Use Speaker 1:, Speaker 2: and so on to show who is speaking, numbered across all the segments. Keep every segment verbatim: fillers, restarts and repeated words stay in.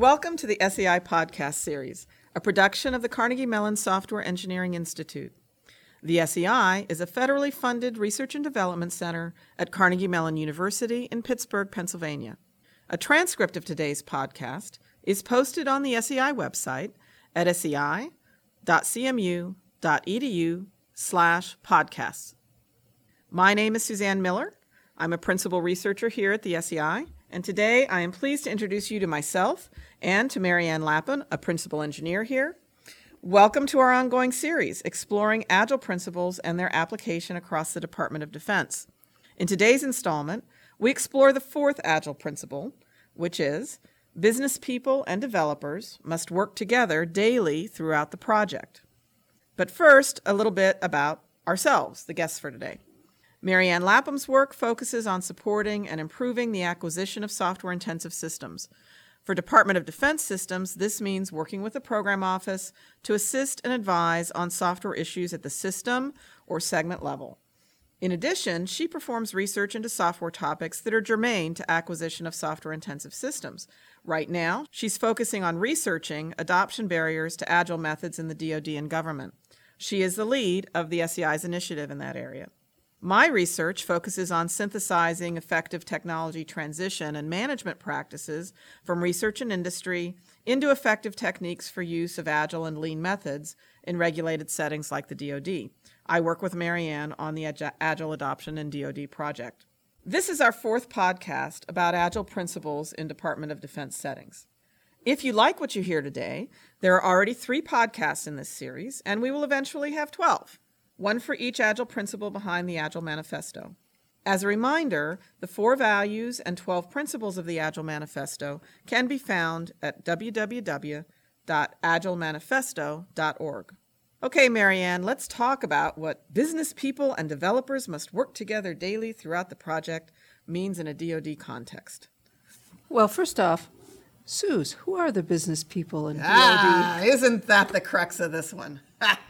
Speaker 1: Welcome to the S E I podcast series, a production of the Carnegie Mellon Software Engineering Institute. The S E I is a federally funded research and development center at Carnegie Mellon University in Pittsburgh, Pennsylvania. A transcript of today's podcast is posted on the S E I website at sei.cmu.edu slash podcasts. My name is Suzanne Miller. I'm a principal researcher here at the S E I, and today I am pleased to introduce you to myself and to Marianne Lapham, a principal engineer here. Welcome to our ongoing series, exploring Agile principles and their application across the Department of Defense. In today's installment, we explore the fourth Agile principle, which is business people and developers must work together daily throughout the project. But first, a little bit about ourselves, the guests for today. Marianne Lapham's work focuses on supporting and improving the acquisition of software-intensive systems. For Department of Defense systems, this means working with the program office to assist and advise on software issues at the system or segment level. In addition, she performs research into software topics that are germane to acquisition of software-intensive systems. Right now, she's focusing on researching adoption barriers to Agile methods in the D O D and government. She is the lead of the S E I's initiative in that area. My research focuses on synthesizing effective technology transition and management practices from research and industry into effective techniques for use of Agile and Lean methods in regulated settings like the D O D. I work with Marianne on the Agile Adoption and D O D project. This is our fourth podcast about Agile principles in Department of Defense settings. If you like what you hear today, there are already three podcasts in this series, and we will eventually have twelve. One for each Agile principle behind the Agile Manifesto. As a reminder, the four values and twelve principles of the Agile Manifesto can be found at w w w dot agile manifesto dot org. Okay, Marianne, let's talk about what business people and developers must work together daily throughout the project means in a D O D context.
Speaker 2: Well, first off, Suze, who are the business people in
Speaker 1: ah,
Speaker 2: D O D?
Speaker 1: Isn't that the crux of this one?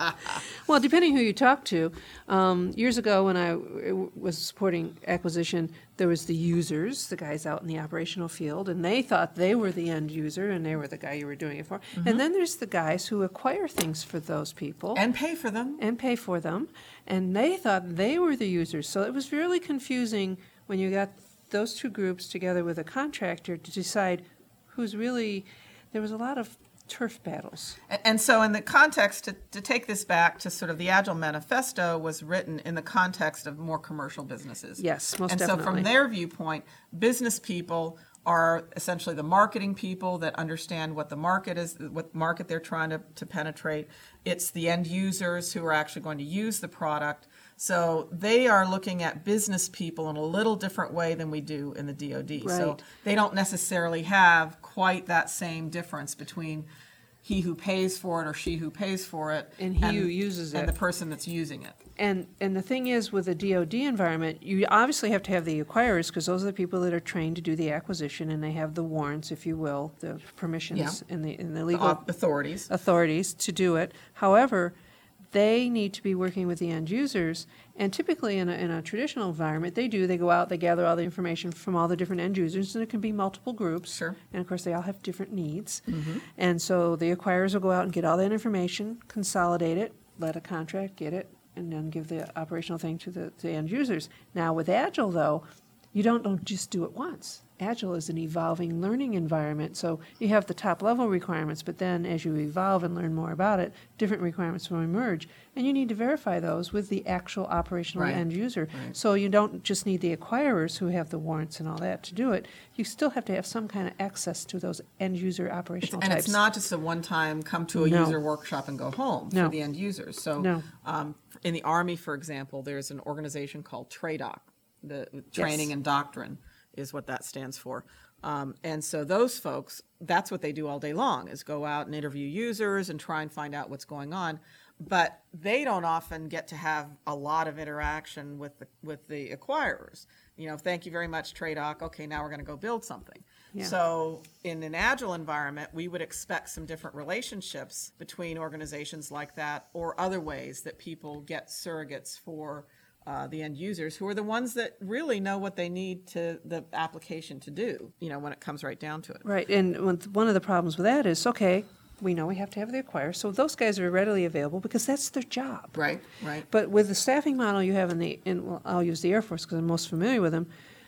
Speaker 2: Well, depending who you talk to, um, years ago when I w- was supporting acquisition, there was the users, the guys out in the operational field, and they thought they were the end user, and they were the guy you were doing it for. Mm-hmm. And then there's the guys who acquire things for those people.
Speaker 1: And pay for them.
Speaker 2: And pay for them. And they thought they were the users. So it was really confusing when you got those two groups together with a contractor to decide who's really, there was a lot of turf battles.
Speaker 1: And, and so in the context, to, to take this back to sort of the Agile Manifesto was written in the context of more commercial businesses.
Speaker 2: Yes, most
Speaker 1: and
Speaker 2: definitely.
Speaker 1: And so from their viewpoint, business people are essentially the marketing people that understand what the market is, what market they're trying to, to penetrate. It's the end users who are actually going to use the product. So they are looking at business people in a little different way than we do in the D O D.
Speaker 2: Right.
Speaker 1: So they don't necessarily have quite that same difference between he who pays for it or she who pays for it
Speaker 2: and he who uses
Speaker 1: and
Speaker 2: it
Speaker 1: the person that's using it.
Speaker 2: And and the thing is, with a D O D environment, you obviously have to have the acquirers because those are the people that are trained to do the acquisition, and they have the warrants, if you will, the permissions
Speaker 1: Yeah.
Speaker 2: and the and the legal
Speaker 1: The authorities.
Speaker 2: authorities to do it. However, they need to be working with the end users, and typically in a, in a traditional environment, they do. They go out, they gather all the information from all the different end users, and it can be multiple groups.
Speaker 1: Sure.
Speaker 2: And, of course, they all have different needs.
Speaker 1: Mm-hmm.
Speaker 2: And so the acquirers will go out and get all that information, consolidate it, let a contract get it, and then give the operational thing to the, the end users. Now, with Agile, though, you don't, don't just do it once. Agile is an evolving learning environment, so you have the top-level requirements, but then as you evolve and learn more about it, different requirements will emerge, and you need to verify those with the actual operational
Speaker 1: Right.
Speaker 2: end user.
Speaker 1: Right.
Speaker 2: So you don't just need the acquirers who have the warrants and all that to do it. You still have to have some kind of access to those end-user operational
Speaker 1: And
Speaker 2: types.
Speaker 1: it's not just a one-time come to a
Speaker 2: No.
Speaker 1: user workshop and go home
Speaker 2: No.
Speaker 1: for the end users. So
Speaker 2: No.
Speaker 1: um, in the Army, for example, there's an organization called TRADOC, the Training
Speaker 2: Yes.
Speaker 1: and Doctrine is what that stands for. Um, and so those folks, that's what they do all day long, is go out and interview users and try and find out what's going on. But they don't often get to have a lot of interaction with the, with the acquirers. You know, thank you very much, TRADOC. Okay, now we're going to go build something.
Speaker 2: Yeah.
Speaker 1: So in an Agile environment, we would expect some different relationships between organizations like that, or other ways that people get surrogates for uh, the end users, who are the ones that really know what they need to the application to do, you know, when it comes right down to it.
Speaker 2: Right, and one of the problems with that is, okay, we know we have to have the acquire, so those guys are readily available because that's their job.
Speaker 1: Right, right.
Speaker 2: But with the staffing model you have in the, in, well, I'll use the Air Force because I'm most familiar with them,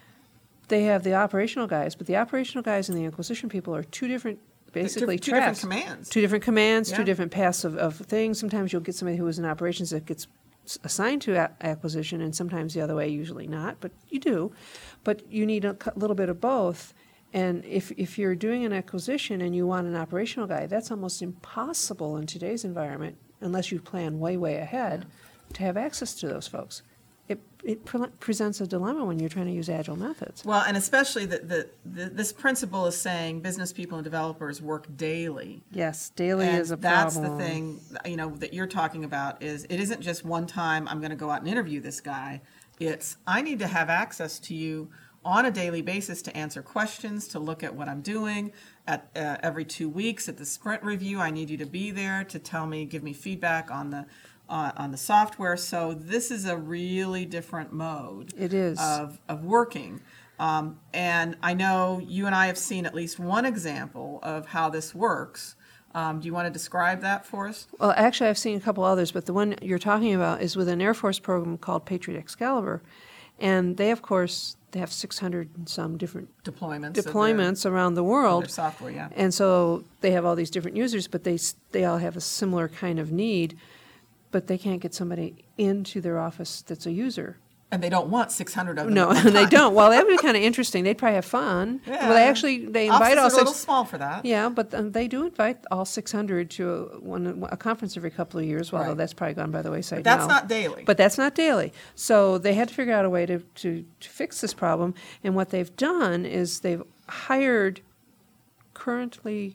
Speaker 2: they have the operational guys, but the operational guys and the acquisition people are two different, basically
Speaker 1: two
Speaker 2: tracks.
Speaker 1: different commands.
Speaker 2: Two different commands,
Speaker 1: Yeah.
Speaker 2: two different paths of, of things. Sometimes you'll get somebody who is in operations that gets s- assigned to a- acquisition, and sometimes the other way, usually not, but you do. But you need a cu- little bit of both. And if, if you're doing an acquisition and you want an operational guy, that's almost impossible in today's environment, unless you plan way, way ahead, to have access to those folks. It, it pre- presents a dilemma when you're trying to use agile methods.
Speaker 1: Well, and especially that the, the, this principle is saying business people and developers work daily.
Speaker 2: Yes, daily
Speaker 1: And
Speaker 2: is a
Speaker 1: that's
Speaker 2: problem.
Speaker 1: the thing, you know, that you're talking about is it isn't just one time I'm going to go out and interview this guy. It's I need to have access to you on a daily basis to answer questions, to look at what I'm doing. At uh, every two weeks at the sprint review, I need you to be there to tell me, give me feedback on the uh, on the software. So this is a really different mode.
Speaker 2: It is.
Speaker 1: of of working. Um, and I know you and I have seen at least one example of how this works. Um, do you want to describe that for us?
Speaker 2: Well, actually, I've seen a couple others, but the one you're talking about is with an Air Force program called Patriot Excalibur. And they, of course, they have six hundred and some different
Speaker 1: Deployments. of their-
Speaker 2: deployments around the world.
Speaker 1: their software, yeah.
Speaker 2: And so they have all these different users, but they s- they all have a similar kind of need, but they can't get somebody into their office that's a user.
Speaker 1: And they don't want six hundred of them.
Speaker 2: No,
Speaker 1: at one
Speaker 2: and they
Speaker 1: time.
Speaker 2: don't. Well, that would be kind of interesting. They'd probably have fun.
Speaker 1: Yeah.
Speaker 2: Well, they actually they invite all
Speaker 1: Offices are a little
Speaker 2: six.
Speaker 1: small for that.
Speaker 2: Yeah, but um, they do invite all six hundred to a, one, a conference every couple of years. Although
Speaker 1: Right.
Speaker 2: that's probably gone by the wayside
Speaker 1: But that's
Speaker 2: now.
Speaker 1: not daily.
Speaker 2: But that's not daily. So they had to figure out a way to, to, to fix this problem. And what they've done is they've hired currently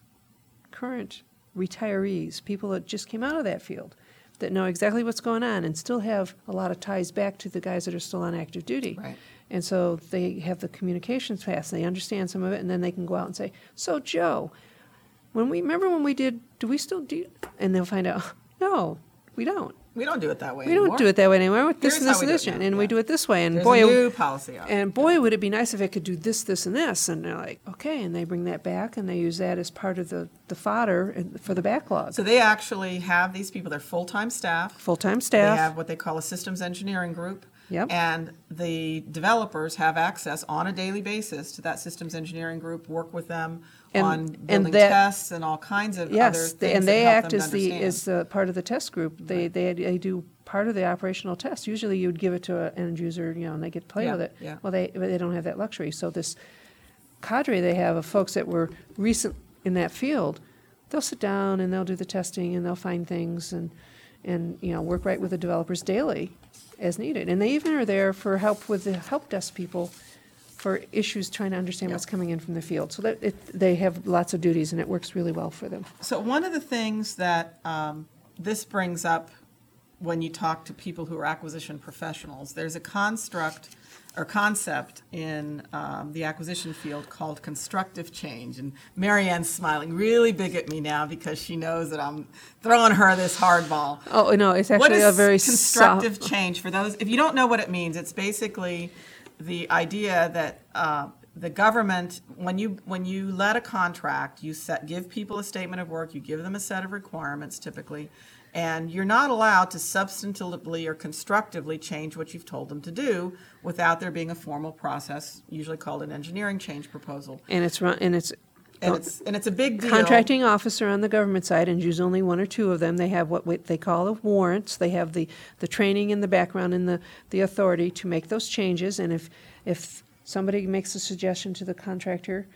Speaker 2: current retirees, people that just came out of that field, that know exactly what's going on and still have a lot of ties back to the guys that are still on active duty.
Speaker 1: Right.
Speaker 2: And so they have the communications pass. They understand some of it, and then they can go out and say, so, Joe, when we remember when we did, do we still do? And they'll find out, no, we don't.
Speaker 1: We don't do it that way
Speaker 2: We
Speaker 1: anymore.
Speaker 2: don't do it that way anymore. This
Speaker 1: Here's
Speaker 2: and
Speaker 1: how
Speaker 2: this
Speaker 1: we
Speaker 2: and
Speaker 1: do
Speaker 2: this,
Speaker 1: it now,
Speaker 2: and we
Speaker 1: yeah.
Speaker 2: do it this way. And
Speaker 1: There's
Speaker 2: boy,
Speaker 1: a new policy out.
Speaker 2: and boy, would it be nice if it could do this, this, and this. And they're like, okay, and they bring that back, and they use that as part of the, the fodder and- for the backlog.
Speaker 1: So they actually have these people, they're full-time staff.
Speaker 2: Full-time
Speaker 1: They
Speaker 2: staff.
Speaker 1: have what they call a systems engineering group.
Speaker 2: Yep.
Speaker 1: And the developers have access on a daily basis to that systems engineering group, work with them
Speaker 2: And-
Speaker 1: on
Speaker 2: and
Speaker 1: building
Speaker 2: that-
Speaker 1: tests and all kinds of other
Speaker 2: Yes,
Speaker 1: things
Speaker 2: they- and
Speaker 1: that
Speaker 2: they
Speaker 1: help
Speaker 2: act
Speaker 1: them
Speaker 2: as
Speaker 1: to
Speaker 2: the
Speaker 1: understand.
Speaker 2: as the part of the test group. They they they do part of the operational test. Usually, you'd give it to an end user, you know, and they get to play
Speaker 1: Yeah,
Speaker 2: with it.
Speaker 1: yeah.
Speaker 2: Well, they but they don't have that luxury. So this cadre they have of folks that were recent in that field, they'll sit down and they'll do the testing and they'll find things and and you know work right with the developers daily as needed. And they even are there for help with the help desk people for issues trying to understand
Speaker 1: Yeah.
Speaker 2: what's coming in from the field. So that it, they have lots of duties and it works really well for them.
Speaker 1: So one of the things that um, this brings up when you talk to people who are acquisition professionals, there's a construct or concept in um, the acquisition field called constructive change. And Marianne's smiling really big at me now because she knows that I'm throwing her this hardball.
Speaker 2: Oh no, it's
Speaker 1: What
Speaker 2: actually
Speaker 1: is
Speaker 2: a very
Speaker 1: constructive
Speaker 2: soft,
Speaker 1: change? For those, if you don't know what it means, it's basically the idea that uh, the government, when you when you let a contract, you set give people a statement of work, you give them a set of requirements typically, and you're not allowed to substantively or constructively change what you've told them to do without there being a formal process, usually called an engineering change proposal.
Speaker 2: and it's run and it's
Speaker 1: And it's and it's a big deal.
Speaker 2: contracting officer on the government side, and use only one or two of them. They have what we- they call the warrants. They have the, the training and the background and the, the authority to make those changes. And if if somebody makes a suggestion to the contractor,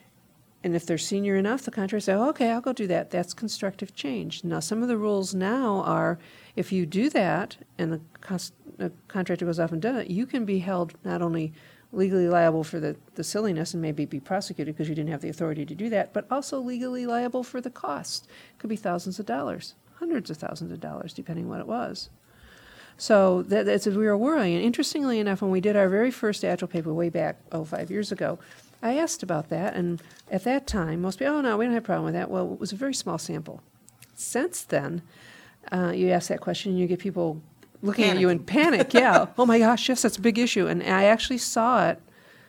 Speaker 2: and if they're senior enough, the contractor says, oh, okay, I'll go do that. That's constructive change. Now, some of the rules now are if you do that and the, cons- the contractor goes off and does it, you can be held not only legally liable for the, the silliness and maybe be prosecuted because you didn't have the authority to do that, but also legally liable for the cost. It could be thousands of dollars, hundreds of thousands of dollars, depending what it was. So that, that's a real worry. And interestingly enough, when we did our very first Agile paper way back, oh, five years ago, I asked about that, and at that time, most people, oh, no, we don't have a problem with that. Well, it was a very small sample. Since then, uh, you ask that question, and you get people looking at you in
Speaker 1: Panicking.
Speaker 2: panic. Yeah. Oh my gosh, yes, that's a big issue. And I actually saw it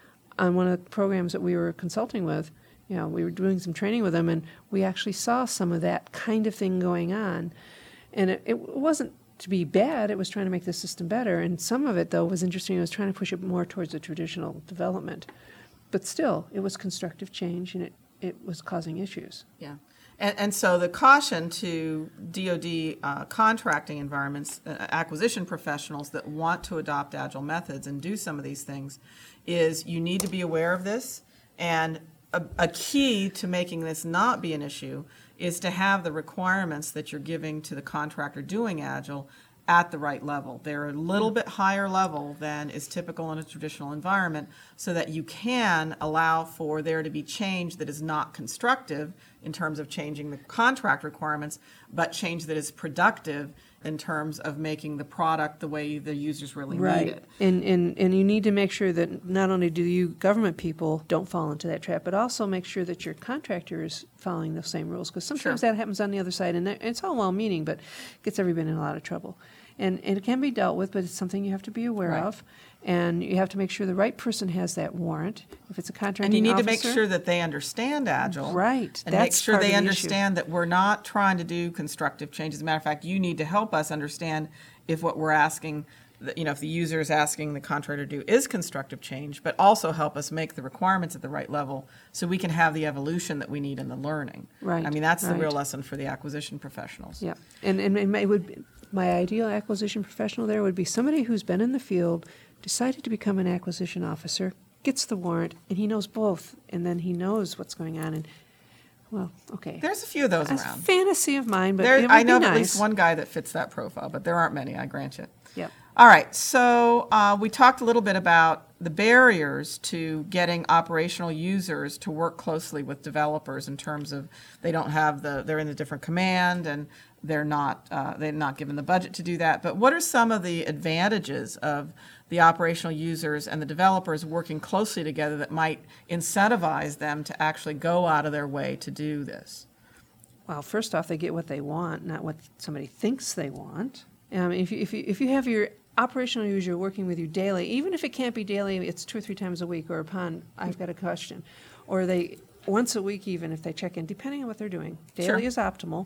Speaker 2: on one of the programs that we were consulting with. You know, we were doing some training with them, and we actually saw some of that kind of thing going on. And it, it wasn't to be bad. It was trying to make the system better. And some of it, though, was interesting. It was trying to push it more towards the traditional development. But still, it was constructive change, and it, it was causing issues.
Speaker 1: Yeah. And, and so the caution to D O D uh, contracting environments, uh, acquisition professionals that want to adopt agile methods and do some of these things is you need to be aware of this. And a, a key to making this not be an issue is to have the requirements that you're giving to the contractor doing agile at the right level. They're a little bit higher level than is typical in a traditional environment so that you can allow for there to be change that is not constructive in terms of changing the contract requirements, but change that is productive in terms of making the product the way the users really
Speaker 2: Right.
Speaker 1: need it.
Speaker 2: And, and, and you need to make sure that not only do you government people don't fall into that trap, but also make sure that your contractor is following the same rules. Because sometimes
Speaker 1: Sure.
Speaker 2: that happens on the other side, and that- it's all well-meaning, but gets everybody in a lot of trouble. And, and it can be dealt with, but it's something you have to be aware
Speaker 1: Right.
Speaker 2: of. And you have to make sure the right person has that warrant. If it's a contracting
Speaker 1: And you need
Speaker 2: officer,
Speaker 1: to make sure that they understand Agile.
Speaker 2: Right.
Speaker 1: And make
Speaker 2: That's
Speaker 1: sure
Speaker 2: part of
Speaker 1: they
Speaker 2: the
Speaker 1: understand that we're not trying to do constructive change. As a matter of fact, you need to help us understand if what we're asking, you know, if the user is asking the contractor to do is constructive change, but also help us make the requirements at the right level so we can have the evolution that we need in the learning.
Speaker 2: Right,
Speaker 1: I mean, that's the
Speaker 2: right.
Speaker 1: real lesson for the acquisition professionals.
Speaker 2: Yeah, and, and it may- would be- my ideal acquisition professional there would be somebody who's been in the field, decided to become an acquisition officer, gets the warrant, and he knows both, and then he knows what's going on. And well, okay,
Speaker 1: There's a few of those
Speaker 2: that's a
Speaker 1: around.
Speaker 2: fantasy of mine, but
Speaker 1: There,
Speaker 2: it would
Speaker 1: I know
Speaker 2: be
Speaker 1: of at
Speaker 2: nice.
Speaker 1: least one guy that fits that profile, but there aren't many, I grant you.
Speaker 2: Yep.
Speaker 1: All right, so uh, we talked a little bit about the barriers to getting operational users to work closely with developers in terms of they don't have the, they're in a different command and they're not, uh, they're not given the budget to do that. But what are some of the advantages of the operational users and the developers working closely together that might incentivize them to actually go out of their way to do this?
Speaker 2: Well, first off, they get what they want, not what somebody thinks they want. Um, if you, if you if you have your operational user working with you daily, even if it can't be daily, it's two or three times a week, or upon I've got a question, or they once a week even if they check in, depending on what they're doing. Daily
Speaker 1: Sure.
Speaker 2: is optimal,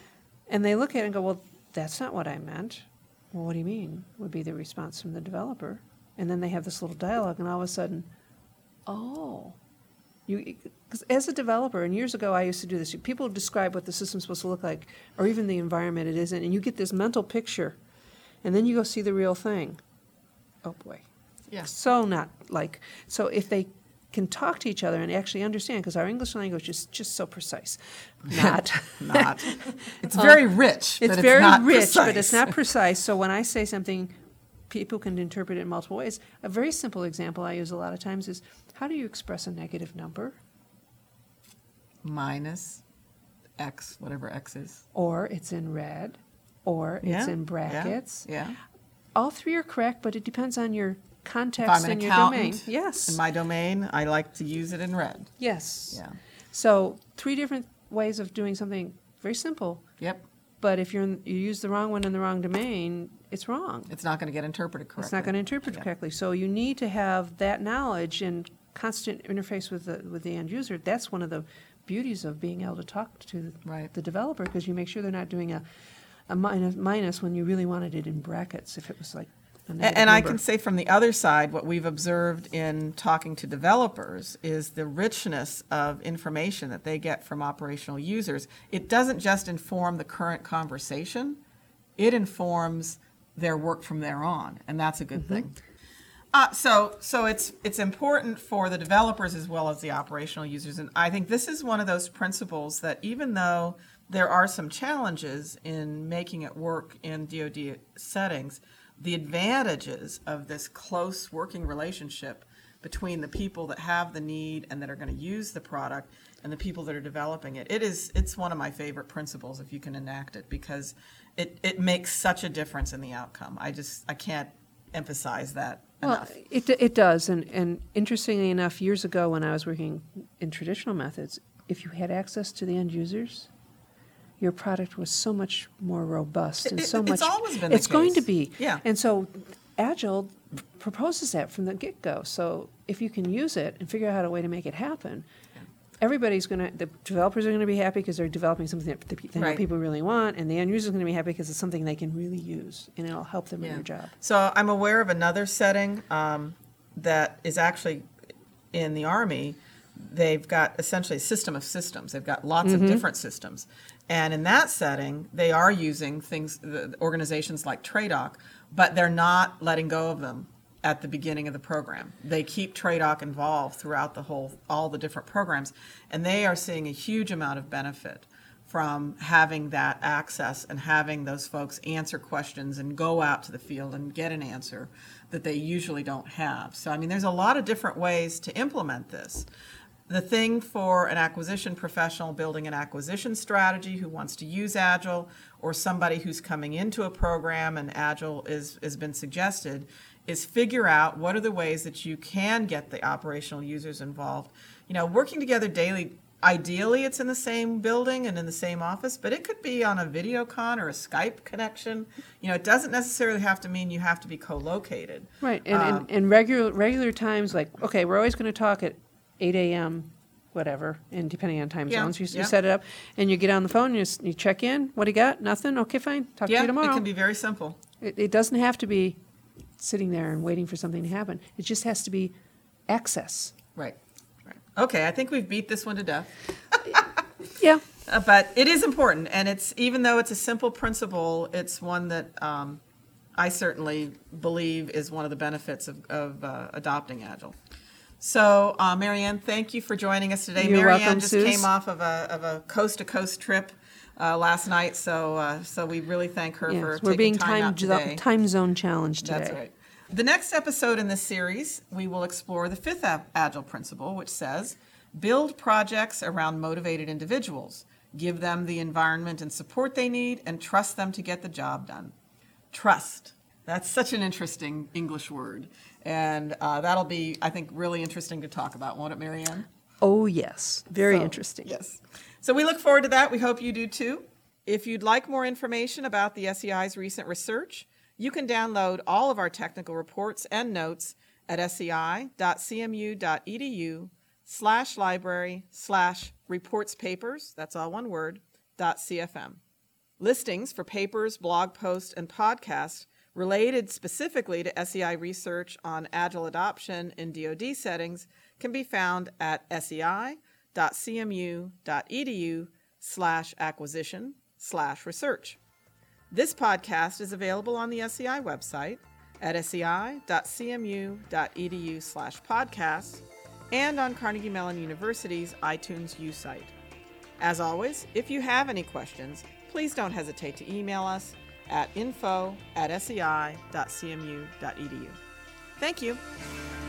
Speaker 2: and they look at it and go, "Well, that's not what I meant." Well, what do you mean? Would be the response from the developer, and then they have this little dialogue, and all of a sudden, oh. You, because as a developer, and years ago I used to do this, people describe what the system's supposed to look like, or even the environment it is in, and you get this mental picture, and then you go see the real thing. Oh boy.
Speaker 1: Yeah.
Speaker 2: So not like, so if they can talk to each other and actually understand, because our English language is just so precise. Not.
Speaker 1: Not. It's very rich, but
Speaker 2: It's
Speaker 1: it's
Speaker 2: very
Speaker 1: not
Speaker 2: rich, but
Speaker 1: precise.
Speaker 2: it's not precise. So when I say something, people can interpret it in multiple ways. A very simple example I use a lot of times is, how do you express a negative number?
Speaker 1: Minus X, whatever X is.
Speaker 2: Or it's in red, or it's
Speaker 1: Yeah,
Speaker 2: in
Speaker 1: yeah,
Speaker 2: brackets.
Speaker 1: Yeah.
Speaker 2: All three are correct, but it depends on your
Speaker 1: If
Speaker 2: context
Speaker 1: I'm an
Speaker 2: and your domain.
Speaker 1: accountant,
Speaker 2: Yes.
Speaker 1: in my domain, I like to use it in red.
Speaker 2: yes.
Speaker 1: Yeah.
Speaker 2: So three different ways of doing something very simple,
Speaker 1: Yep.
Speaker 2: but if you're in, you use the wrong one in the wrong domain, it's wrong.
Speaker 1: It's not going to get interpreted correctly.
Speaker 2: It's not going to interpret
Speaker 1: Yeah.
Speaker 2: correctly. So you need to have that knowledge and constant interface with the with the end user. That's one of the beauties of being able to talk to
Speaker 1: Right.
Speaker 2: the developer, because you make sure they're not doing a a minus, minus when you really wanted it in brackets. If it was like a
Speaker 1: A-
Speaker 2: negative
Speaker 1: And I
Speaker 2: number.
Speaker 1: can say from the other side, what we've observed in talking to developers is the richness of information that they get from operational users. It doesn't just inform the current conversation, it informs their work from there on, and that's a good
Speaker 2: Mm-hmm.
Speaker 1: thing. Uh, so, so it's it's important for the developers as well as the operational users, and I think this is one of those principles that even though there are some challenges in making it work in D O D settings, the advantages of this close working relationship between the people that have the need and that are going to use the product and the people that are developing it, it is it's one of my favorite principles if you can enact it, because it, it makes such a difference in the outcome. I just I can't emphasize that
Speaker 2: Well,
Speaker 1: enough.
Speaker 2: it it does, and and interestingly enough, years ago when I was working in traditional methods, if you had access to the end users, your product was so much more robust and
Speaker 1: It-
Speaker 2: so
Speaker 1: it's
Speaker 2: much.
Speaker 1: always been the
Speaker 2: It's going to
Speaker 1: case.
Speaker 2: be.
Speaker 1: Yeah.
Speaker 2: And so Agile proposes that from the get-go. So if you can use it and figure out a way to make it happen, everybody's going to, the developers are going to be happy because they're developing something that the pe- they know
Speaker 1: Right.
Speaker 2: people really want, and the end user is going to be happy because it's something they can really use, and it'll help them in
Speaker 1: Yeah.
Speaker 2: their job.
Speaker 1: So I'm aware of another setting um, that is actually in the Army. They've got essentially a system of systems. They've got lots
Speaker 2: Mm-hmm.
Speaker 1: of different systems. And in that setting, they are using things, the organizations like TRADOC, but they're not letting go of them at the beginning of the program. They keep TRADOC involved throughout the whole, all the different programs, and they are seeing a huge amount of benefit from having that access and having those folks answer questions and go out to the field and get an answer that they usually don't have. So, I mean, there's a lot of different ways to implement this. The thing for an acquisition professional building an acquisition strategy who wants to use Agile, or somebody who's coming into a program and Agile is has been suggested, is figure out what are the ways that you can get the operational users involved. You know, working together daily, ideally it's in the same building and in the same office, but it could be on a video con or a Skype connection. You know, it doesn't necessarily have to mean you have to be co-located.
Speaker 2: Right, and,
Speaker 1: Um,
Speaker 2: and, and regular regular times, like, okay, we're always going to talk at eight a.m., whatever, and depending on time
Speaker 1: Yeah,
Speaker 2: zones, you,
Speaker 1: yeah.
Speaker 2: you set it up, and you get on the phone, you, s- you check in, what do you got? Nothing? Okay, fine, talk to
Speaker 1: Yeah,
Speaker 2: you
Speaker 1: it
Speaker 2: tomorrow.
Speaker 1: can be very simple.
Speaker 2: It, it doesn't have to be sitting there and waiting for something to happen. It just has to be access.
Speaker 1: Right. Right. Okay, I think we've beat this one to death.
Speaker 2: Yeah.
Speaker 1: Uh, but it is important, and it's even though it's a simple principle, it's one that um, I certainly believe is one of the benefits of, of uh, adopting Agile. So, uh, Marianne, thank you for joining us today.
Speaker 2: You're
Speaker 1: Marianne
Speaker 2: welcome,
Speaker 1: just
Speaker 2: Suze.
Speaker 1: came off of a of a coast to coast trip uh, last night, so uh, so we really thank her
Speaker 2: Yes,
Speaker 1: for
Speaker 2: we're
Speaker 1: taking
Speaker 2: being
Speaker 1: time,
Speaker 2: time,
Speaker 1: out
Speaker 2: zo-
Speaker 1: today.
Speaker 2: time zone challenged today.
Speaker 1: That's right. The next episode in this series, we will explore the fifth a- Agile principle, which says, build projects around motivated individuals, give them the environment and support they need, and trust them to get the job done. Trust. That's such an interesting English word. And uh, that'll be, I think, really interesting to talk about, won't it, Marianne?
Speaker 2: Oh, yes. Very
Speaker 1: So,
Speaker 2: interesting.
Speaker 1: Yes. So we look forward to that. We hope you do too. If you'd like more information about the S E I's recent research, you can download all of our technical reports and notes at sei.cmu.edu slash library slash reports papers, that's all one word, dot CFM. Listings for papers, blog posts, and podcasts related specifically to S E I research on Agile adoption in D O D settings can be found at sei.cmu.edu slash acquisition slash research. This podcast is available on the S E I website at sei.cmu.edu slash podcasts and on Carnegie Mellon University's iTunes U site. As always, if you have any questions, please don't hesitate to email us at info at sei.cmu.edu. Thank you.